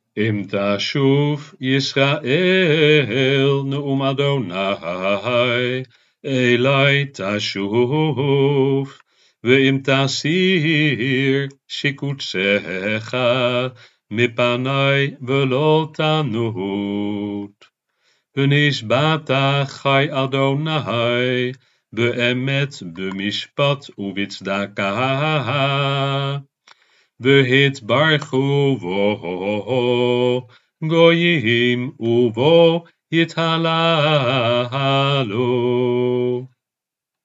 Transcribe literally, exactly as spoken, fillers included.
אם תשוב ישראל נאום אדוני אלי תשוב ואם תסיר שקוצך מפני ולא תנוד ונשבעת חי אדוני באמת במשפט ובצדקה והתברכו בו גויים ובו יתהללו